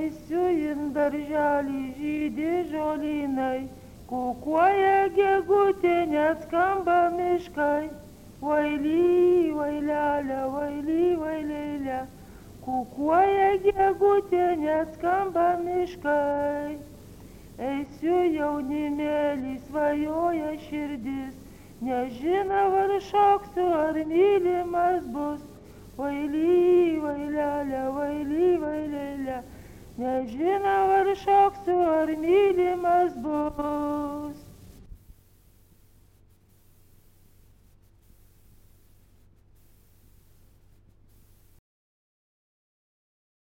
eisiu į darželį, žydi žolynai, kukuoja gegutė, net skamba miškai. Vaily, vailelė, vaily, vailelė, kukuoja gegutė, net skamba miškai. Eisiu jaunimėlį, svajoja širdis, nežinau ar šoksiu, ar mylimas bus. Vaily, vailelė, vaily, vailelė, nežinau ar šoksiu, ar mylimas bus.